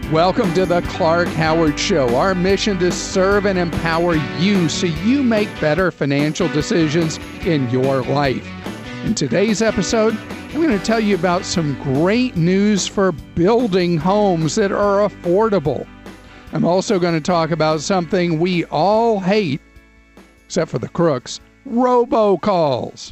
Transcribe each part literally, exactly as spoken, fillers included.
Welcome to the Clark Howard Show. Our mission to serve and empower you so you make better financial decisions in your life. In today's episode, I'm going to tell you about some great news for building homes that are affordable. I'm also going to talk about something we all hate, except for the crooks, robocalls.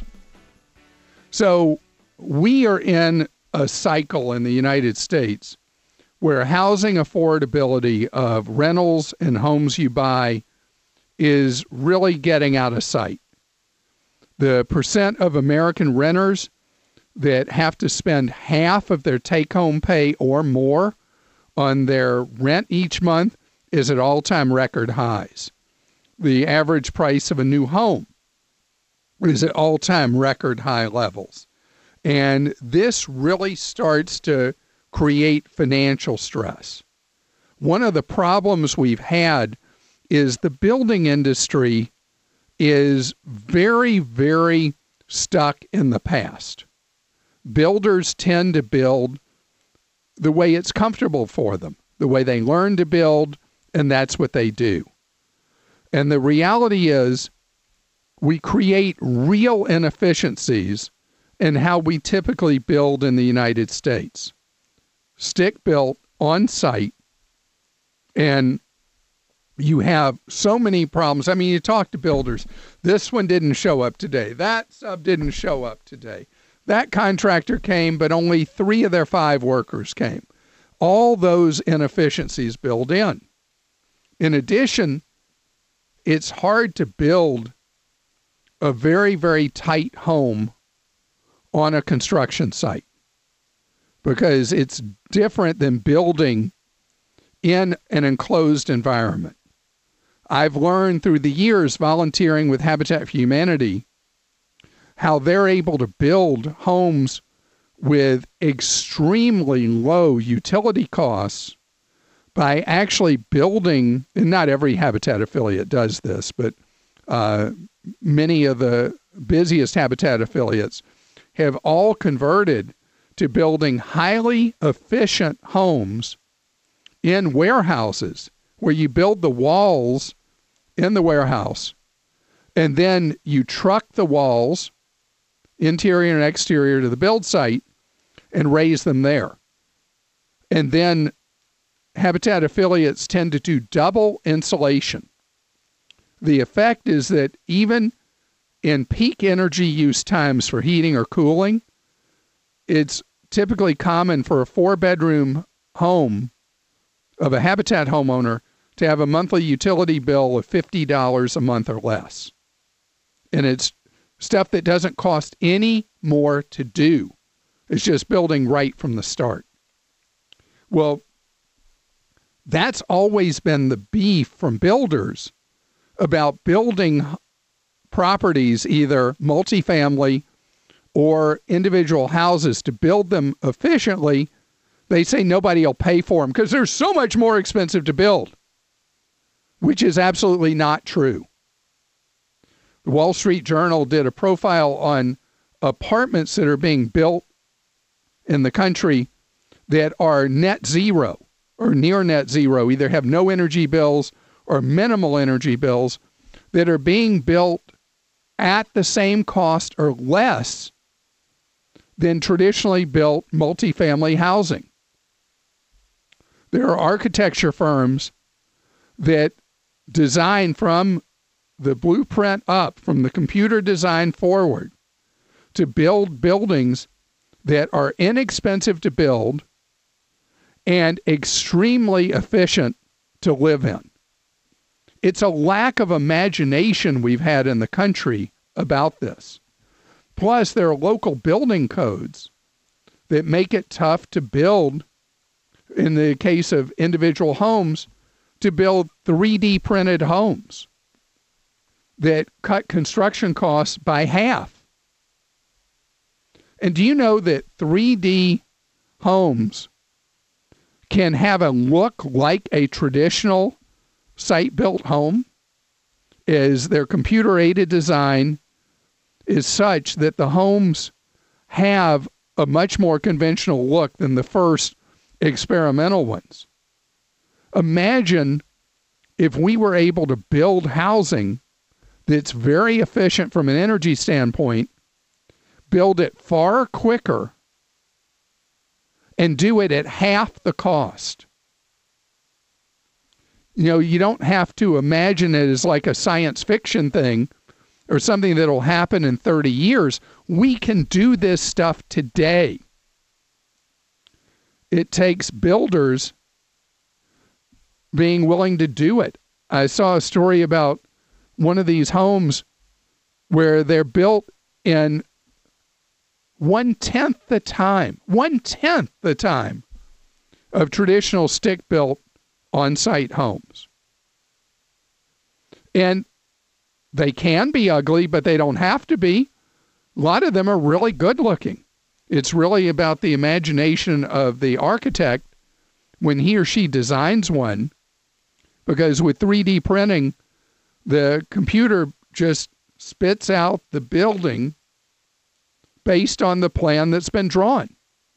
So we are in a cycle in the United States where housing affordability of rentals and homes you buy is really getting out of sight. The percent of American renters that have to spend half of their take-home pay or more on their rent each month is at all-time record highs. The average price of a new home is at all-time record high levels. And this really starts to create financial stress. One of the problems we've had is the building industry is very, very stuck in the past. Builders tend to build the way it's comfortable for them, the way they learn to build, and that's what they do. And the reality is we create real inefficiencies in how we typically build in the United States. Stick built on site, and you have so many problems. I mean, you talk to builders. This one didn't show up today. That sub didn't show up today. That contractor came, but only three of their five workers came. All those inefficiencies build in. In addition, it's hard to build a very, very tight home on a construction site because it's different than building in an enclosed environment. I've learned through the years volunteering with Habitat for Humanity how they're able to build homes with extremely low utility costs by actually building, and not every Habitat affiliate does this, but uh, many of the busiest Habitat affiliates have all converted to building highly efficient homes in warehouses where you build the walls in the warehouse and then you truck the walls, interior and exterior, to the build site and raise them there. And then Habitat affiliates tend to do double insulation. The effect is that even in peak energy use times for heating or cooling, it's typically common for a four-bedroom home of a Habitat homeowner to have a monthly utility bill of fifty dollars a month or less. And it's stuff that doesn't cost any more to do. It's just building right from the start. Well, that's always been the beef from builders about building properties, either multifamily or individual houses, to build them efficiently. They say nobody will pay for them because they're so much more expensive to build, which is absolutely not true. The Wall Street Journal did a profile on apartments that are being built in the country that are net zero or near net zero, either have no energy bills or minimal energy bills, that are being built at the same cost or less than traditionally built multifamily housing. There are architecture firms that design from the blueprint up, from the computer design forward, to build buildings that are inexpensive to build and extremely efficient to live in. It's a lack of imagination we've had in the country about this. Plus, there are local building codes that make it tough to build, in the case of individual homes, to build three D printed homes that cut construction costs by half. And do you know that three D homes can have a look like a traditional site-built home? Is their computer-aided design is such that the homes have a much more conventional look than the first experimental ones. Imagine if we were able to build housing that's very efficient from an energy standpoint, build it far quicker, and do it at half the cost. You know, you don't have to imagine it as like a science fiction thing or something that'll happen in thirty years. We can do this stuff today. It takes builders being willing to do it. I saw a story about one of these homes where they're built in one-tenth the time, one-tenth the time of traditional stick-built on-site homes. And they can be ugly, but they don't have to be. A lot of them are really good looking. It's really about the imagination of the architect when he or she designs one, because with three D printing, the computer just spits out the building based on the plan that's been drawn.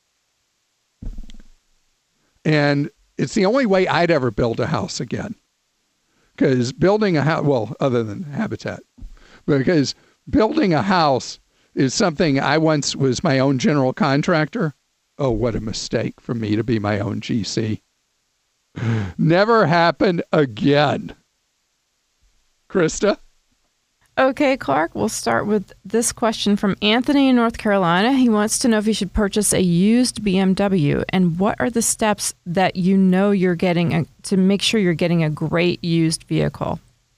And it's the only way I'd ever build a house again. Because building a house, well, other than Habitat, because building a house is something I once was my own general contractor. Oh, what a mistake for me to be my own G C. Never happened again. Krista? Okay, Clark, we'll start with this question from Anthony in North Carolina. He wants to know if you should purchase a used B M W and what are the steps that you know you're getting a, to make sure you're getting a great used vehicle.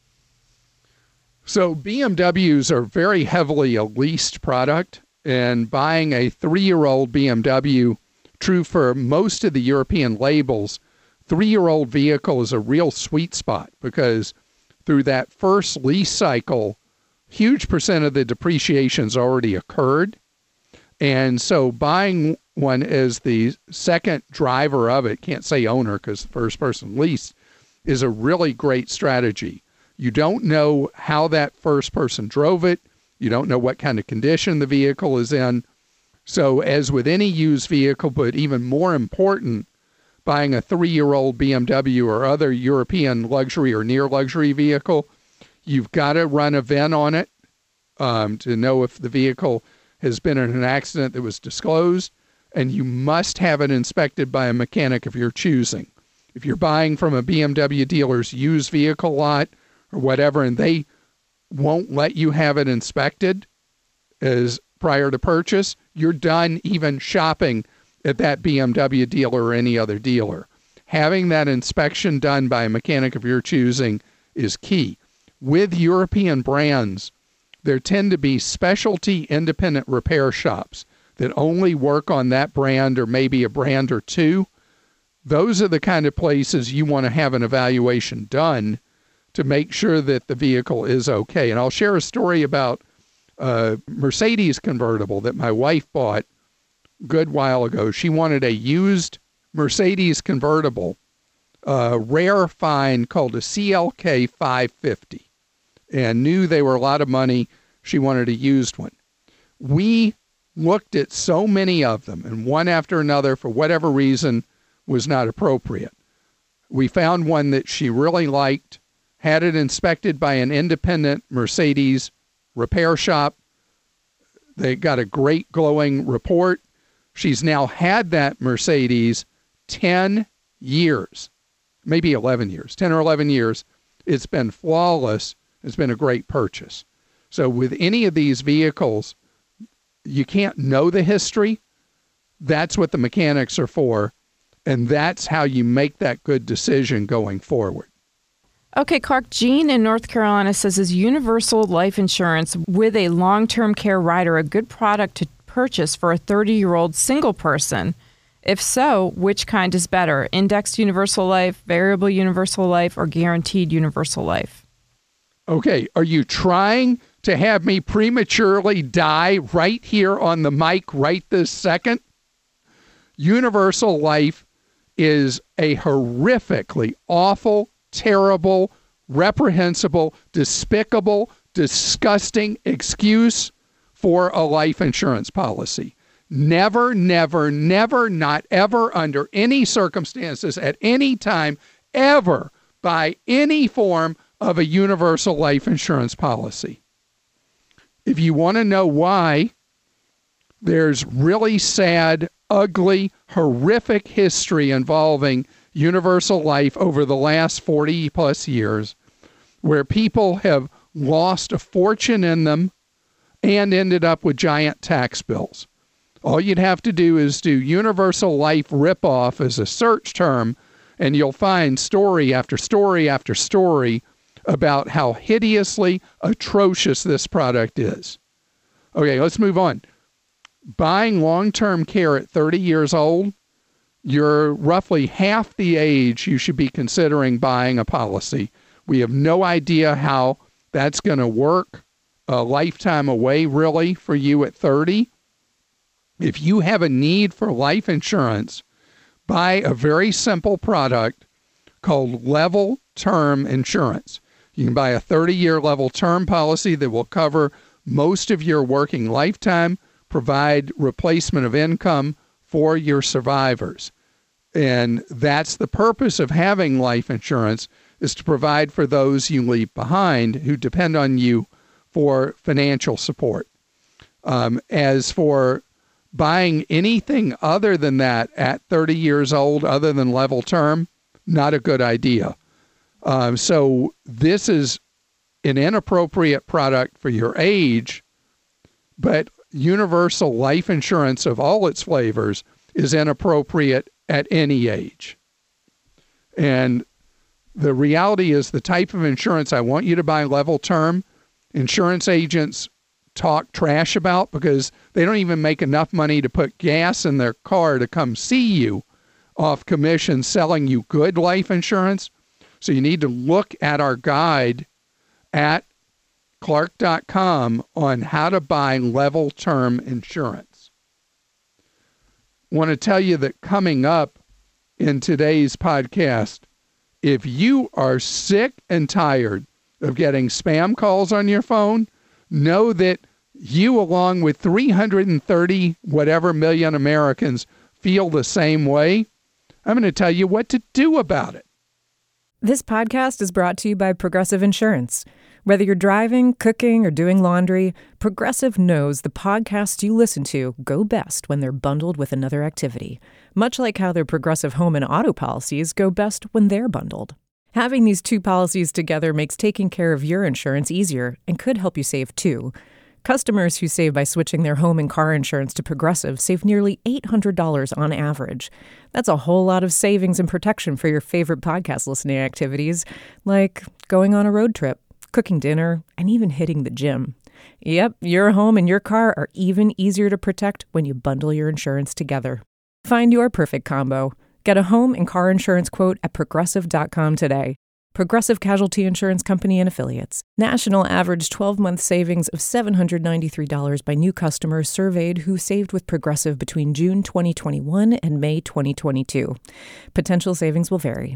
So B M Ws are very heavily a leased product, and buying a three-year-old B M W, true for most of the European labels, three-year-old vehicle is a real sweet spot because through that first lease cycle, huge percent of the depreciation's already occurred. And so buying one as the second driver of it, can't say owner because the first person leased, is a really great strategy. You don't know how that first person drove it. You don't know what kind of condition the vehicle is in. So as with any used vehicle, but even more important, buying a three-year-old B M W or other European luxury or near luxury vehicle, you've got to run a V I N on it um, to know if the vehicle has been in an accident that was disclosed, and you must have it inspected by a mechanic of your choosing. If you're buying from a B M W dealer's used vehicle lot or whatever, and they won't let you have it inspected as prior to purchase, you're done even shopping at that B M W dealer or any other dealer. Having that inspection done by a mechanic of your choosing is key. With European brands, there tend to be specialty independent repair shops that only work on that brand or maybe a brand or two. Those are the kind of places you want to have an evaluation done to make sure that the vehicle is okay. And I'll share a story about a Mercedes convertible that my wife bought a good while ago. She wanted a used Mercedes convertible, a rare find called a C L K five fifty, and knew they were a lot of money. She wanted a used one. We looked at so many of them, and one after another, for whatever reason, was not appropriate. We found one that she really liked, had it inspected by an independent Mercedes repair shop. They got a great glowing report. She's now had that Mercedes ten years, maybe eleven years, ten or eleven years. It's been flawless. It's been a great purchase. So with any of these vehicles, you can't know the history. That's what the mechanics are for. And that's how you make that good decision going forward. Okay, Clark, Jean in North Carolina says, is universal life insurance with a long-term care rider a good product to purchase for a thirty-year-old single person? If so, which kind is better? Indexed universal life, variable universal life, or guaranteed universal life? Okay, are you trying to have me prematurely die right here on the mic right this second? Universal life is a horrifically awful, terrible, reprehensible, despicable, disgusting excuse for a life insurance policy. Never, never, never, not ever, under any circumstances, at any time, ever buy any form of a universal life insurance policy. If you want to know why, there's really sad, ugly, horrific history involving universal life over the last forty plus years, where people have lost a fortune in them and ended up with giant tax bills. All you'd have to do is do universal life ripoff as a search term, and you'll find story after story after story about how hideously atrocious this product is. Okay, let's move on. Buying long-term care at thirty years old, you're roughly half the age you should be considering buying a policy. We have no idea how that's going to work a lifetime away, really, for you at thirty. If you have a need for life insurance, buy a very simple product called level term insurance. You can buy a thirty-year level term policy that will cover most of your working lifetime, provide replacement of income for your survivors. And that's the purpose of having life insurance, is to provide for those you leave behind who depend on you for financial support. Um, as for buying anything other than that at thirty years old, other than level term, not a good idea. Um, so this is an inappropriate product for your age, but universal life insurance of all its flavors is inappropriate at any age. And the reality is the type of insurance I want you to buy level term, insurance agents talk trash about because they don't even make enough money to put gas in their car to come see you off commission selling you good life insurance. So you need to look at our guide at clark dot com on how to buy level term insurance. I want to tell you that coming up in today's podcast, if you are sick and tired of getting spam calls on your phone, know that you, along with three hundred thirty whatever million Americans, feel the same way. I'm going to tell you what to do about it. This podcast is brought to you by Progressive Insurance. Whether you're driving, cooking, or doing laundry, Progressive knows the podcasts you listen to go best when they're bundled with another activity, much like how their Progressive home and auto policies go best when they're bundled. Having these two policies together makes taking care of your insurance easier and could help you save too. Customers who save by switching their home and car insurance to Progressive save nearly eight hundred dollars on average. That's a whole lot of savings and protection for your favorite podcast listening activities, like going on a road trip, cooking dinner, and even hitting the gym. Yep, your home and your car are even easier to protect when you bundle your insurance together. Find your perfect combo. Get a home and car insurance quote at progressive dot com today. Progressive Casualty Insurance Company and Affiliates. National average twelve-month savings of seven hundred ninety-three dollars by new customers surveyed who saved with Progressive between June twenty twenty-one and May twenty twenty-two. Potential savings will vary.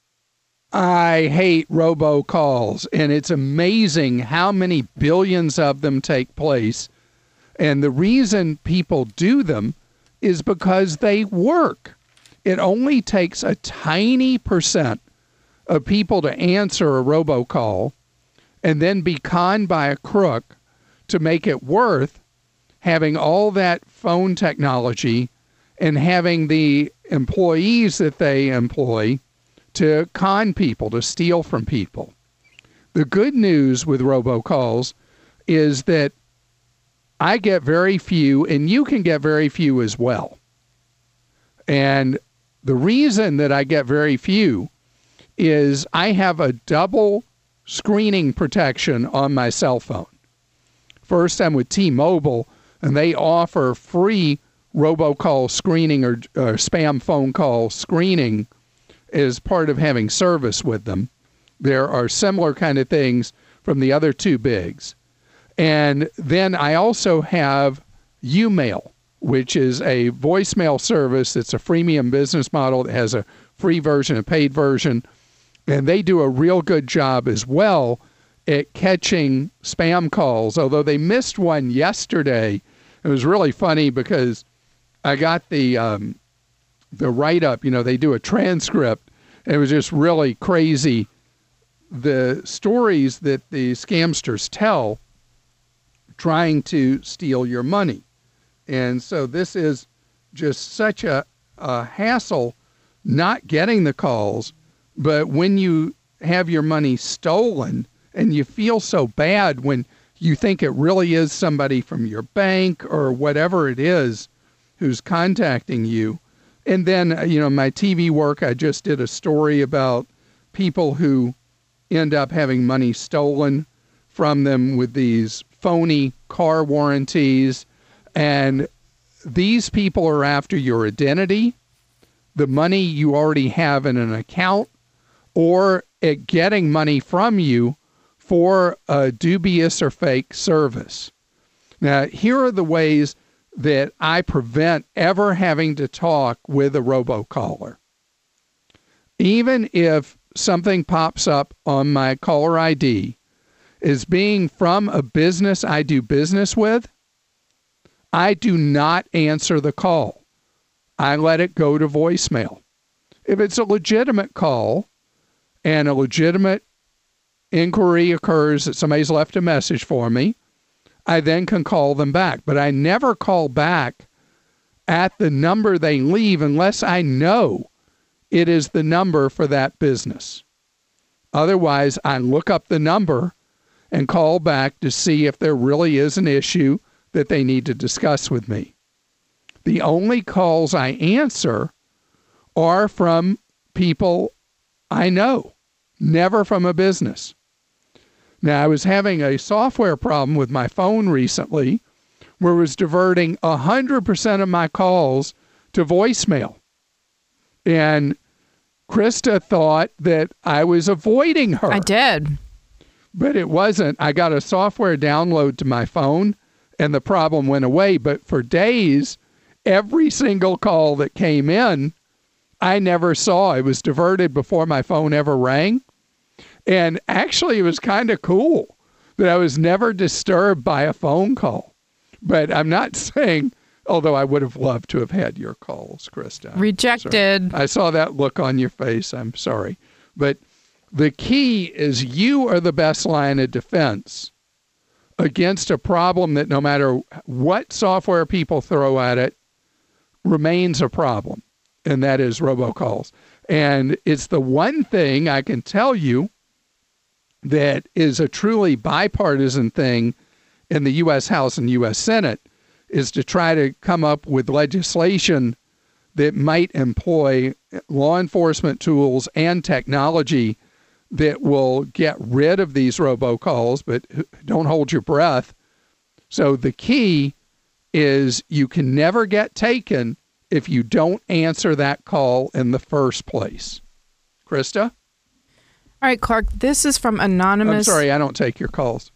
I hate robocalls, and it's amazing how many billions of them take place. And the reason people do them is because they work. It only takes a tiny percent of people to answer a robocall and then be conned by a crook to make it worth having all that phone technology and having the employees that they employ to con people, to steal from people. The good news with robocalls is that I get very few, and you can get very few as well. And the reason that I get very few is I have a double screening protection on my cell phone. First, I'm with T-Mobile, and they offer free robocall screening or, or spam phone call screening as part of having service with them. There are similar kind of things from the other two bigs. And then I also have YouMail, which is a voicemail service that's a freemium business model that has a free version, a paid version. And they do a real good job as well at catching spam calls, although they missed one yesterday. It was really funny because I got the um, the write-up. You know, they do a transcript, It was just really crazy, the stories that the scamsters tell trying to steal your money. And so this is just such a, a hassle not getting the calls, but when you have your money stolen and you feel so bad when you think it really is somebody from your bank or whatever it is who's contacting you. And then, you know, my T V work, I just did a story about people who end up having money stolen from them with these phony car warranties. And these people are after your identity, the money you already have in an account, or at getting money from you for a dubious or fake service. Now, here are the ways that I prevent ever having to talk with a robocaller. Even if something pops up on my caller I D as being from a business I do business with, I do not answer the call. I let it go to voicemail. If it's a legitimate call and a legitimate inquiry occurs that somebody's left a message for me, I then can call them back. But I never call back at the number they leave unless I know it is the number for that business. Otherwise, I look up the number and call back to see if there really is an issue that they need to discuss with me. The only calls I answer are from people I know, never from a business. Now, I was having a software problem with my phone recently where it was diverting one hundred percent of my calls to voicemail. And Krista thought that I was avoiding her. I did. But it wasn't. I got a software download to my phone and the problem went away. But for days, every single call that came in, I never saw. It was diverted before my phone ever rang. And actually, it was kind of cool that I was never disturbed by a phone call. But I'm not saying, although I would have loved to have had your calls, Krista. Rejected. Sorry. I saw that look on your face. I'm sorry. But the key is you are the best line of defense against a problem that no matter what software people throw at it, remains a problem, and that is robocalls. And it's the one thing I can tell you that is a truly bipartisan thing in the U S House and U S Senate, is to try to come up with legislation that might employ law enforcement tools and technology that will get rid of these robocalls, but don't hold your breath. So the key is you can never get taken if you don't answer that call in the first place. Krista? All right, Clark, this is from Anonymous. I'm sorry, I don't take your calls.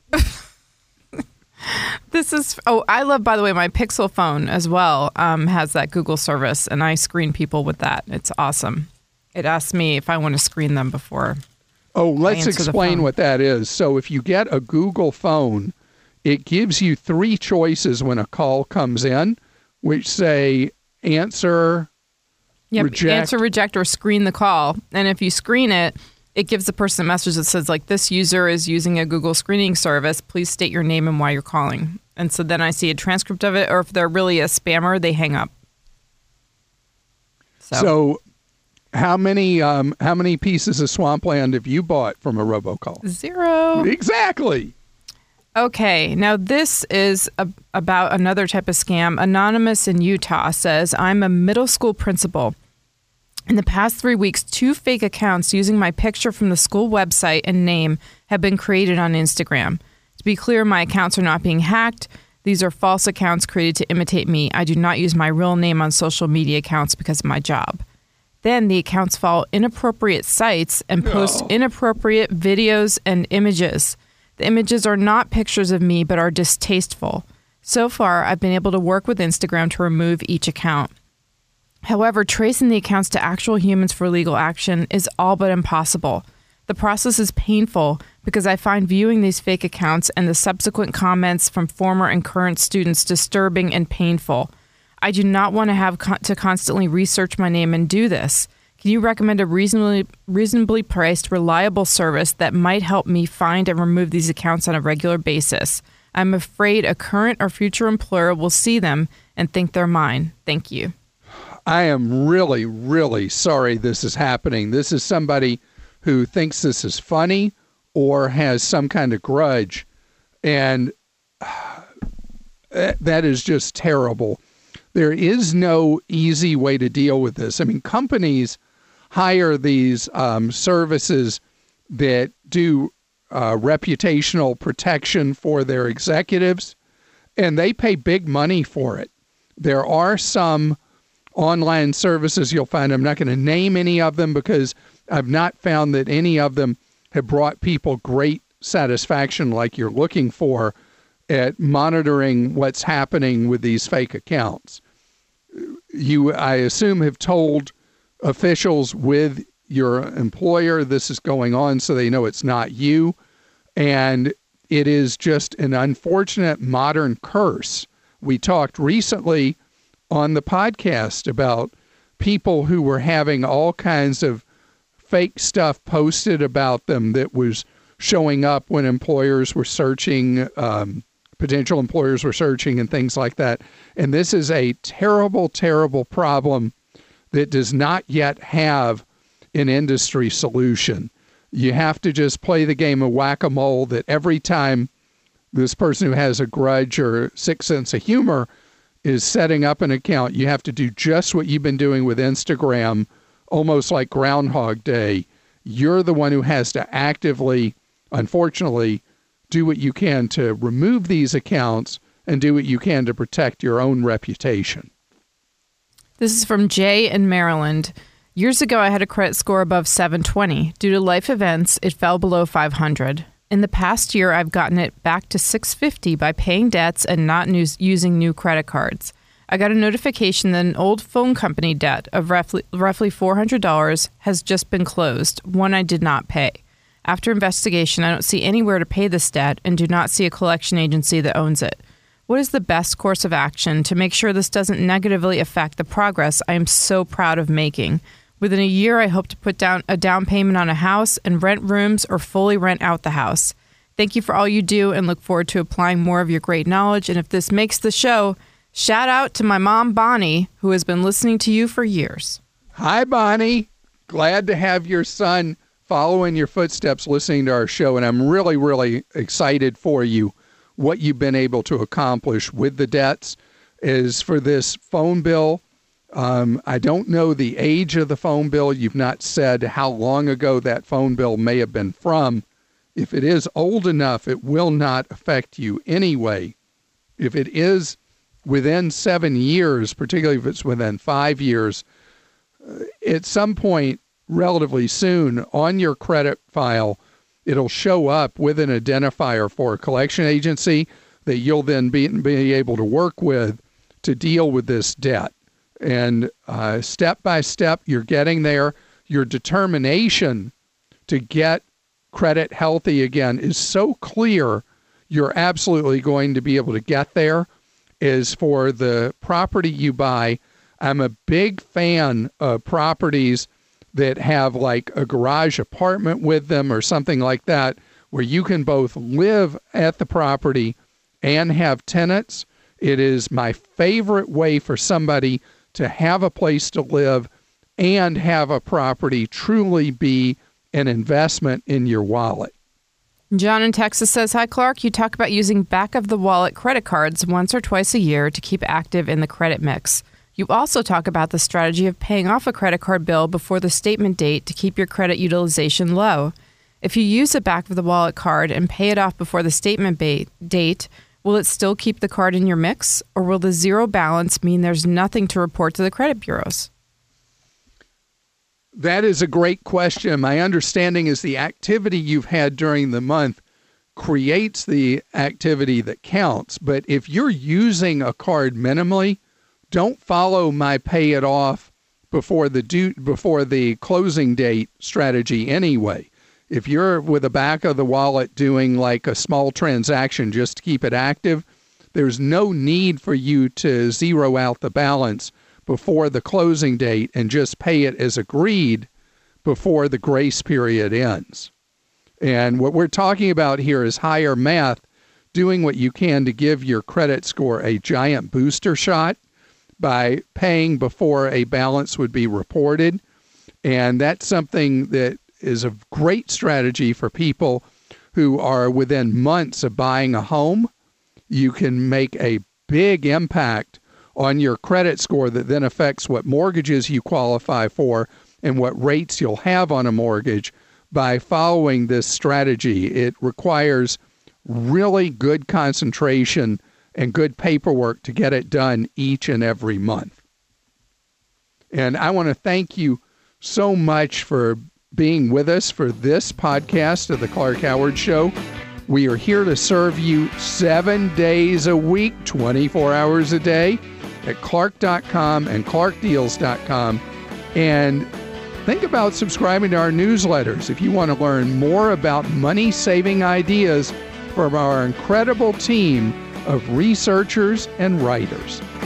This is, oh, I love, by the way, my Pixel phone as well um, has that Google service, and I screen people with that. It's awesome. It asks me if I want to screen them before. Oh, let's explain what that is. So if you get a Google phone, it gives you three choices when a call comes in, which say answer, yep, reject. Answer, reject, or screen the call. And if you screen it, it gives the person a message that says, like, this user is using a Google screening service. Please state your name and why you're calling. And so then I see a transcript of it, or if they're really a spammer, they hang up. So, so how many um, how many pieces of swampland have you bought from a robocall? Zero. Exactly. Okay, now this is a, about another type of scam. Anonymous in Utah says, I'm a middle school principal. In the past three weeks, two fake accounts using my picture from the school website and name have been created on Instagram. To be clear, my accounts are not being hacked. These are false accounts created to imitate me. I do not use my real name on social media accounts because of my job. Then the accounts follow inappropriate sites and post Oh. inappropriate videos and images. The images are not pictures of me, but are distasteful. So far, I've been able to work with Instagram to remove each account. However, tracing the accounts to actual humans for legal action is all but impossible. The process is painful because I find viewing these fake accounts and the subsequent comments from former and current students disturbing and painful. I do not want to have con- to constantly research my name and do this. Can Can you recommend a reasonably reasonably priced, reliable service that might help me find and remove these accounts on a regular basis? I'm afraid a current or future employer will see them and think they're mine. Thank you. I am really, really sorry this is happening. This is somebody who thinks this is funny or has some kind of grudge. And uh, that is just terrible. There is no easy way to deal with this. I mean, companies hire these um, services that do uh, reputational protection for their executives, and they pay big money for it. There are some online services you'll find. I'm not going to name any of them because I've not found that any of them have brought people great satisfaction like you're looking for at monitoring what's happening with these fake accounts. You, I assume, have told officials with your employer this is going on so they know it's not you. And it is just an unfortunate modern curse. We talked recently on the podcast about people who were having all kinds of fake stuff posted about them that was showing up when employers were searching, um, potential employers were searching and things like that. And this is a terrible, terrible problem that does not yet have an industry solution. You have to just play the game of whack-a-mole that every time this person who has a grudge or sick sense of humor is setting up an account, you have to do just what you've been doing with Instagram, almost like Groundhog Day. You're the one who has to actively, unfortunately, do what you can to remove these accounts and do what you can to protect your own reputation. This is from Jay in Maryland. Years ago, I had a credit score above seven twenty. Due to life events, it fell below five hundred. In the past year, I've gotten it back to six fifty by paying debts and not new- using new credit cards. I got a notification that an old phone company debt of roughly, roughly four hundred dollars has just been closed, one I did not pay. After investigation, I don't see anywhere to pay this debt and do not see a collection agency that owns it. What is the best course of action to make sure this doesn't negatively affect the progress I am so proud of making? Within a year, I hope to put down a down payment on a house and rent rooms or fully rent out the house. Thank you for all you do and look forward to applying more of your great knowledge. And if this makes the show, shout out to my mom, Bonnie, who has been listening to you for years. Hi, Bonnie. Glad to have your son follow in your footsteps listening to our show. And I'm really, really excited for you. What you've been able to accomplish with the debts is for this phone bill. Um, I don't know the age of the phone bill. You've not said how long ago that phone bill may have been from. If it is old enough, it will not affect you anyway. If it is within seven years, particularly if it's within five years, uh, at some point relatively soon on your credit file, it'll show up with an identifier for a collection agency that you'll then be, be able to work with to deal with this debt. And uh, step by step, you're getting there. Your determination to get credit healthy again is so clear, you're absolutely going to be able to get there. Is for the property you buy, I'm a big fan of properties that have like a garage apartment with them or something like that, where you can both live at the property and have tenants. It is my favorite way for somebody to have a place to live and have a property truly be an investment in your wallet. John in Texas says, hi, Clark. You talk about using back-of-the-wallet credit cards once or twice a year to keep active in the credit mix. You also talk about the strategy of paying off a credit card bill before the statement date to keep your credit utilization low. If you use a back-of-the-wallet card and pay it off before the statement ba- date, will it still keep the card in your mix, or will the zero balance mean there's nothing to report to the credit bureaus? That is a great question. My understanding is the activity you've had during the month creates the activity that counts. But if you're using a card minimally, don't follow my pay it off before the due, before the closing date strategy anyway. If you're with the back of the wallet doing like a small transaction just to keep it active, there's no need for you to zero out the balance before the closing date and just pay it as agreed before the grace period ends. And what we're talking about here is higher math, doing what you can to give your credit score a giant booster shot by paying before a balance would be reported. And that's something that is a great strategy for people who are within months of buying a home. You can make a big impact on your credit score that then affects what mortgages you qualify for and what rates you'll have on a mortgage by following this strategy. It requires really good concentration and good paperwork to get it done each and every month. And I want to thank you so much for being with us for this podcast of the Clark Howard Show. We are here to serve you seven days a week, twenty-four hours a day at clark dot com and clark deals dot com. And think about subscribing to our newsletters if you want to learn more about money-saving ideas from our incredible team of researchers and writers.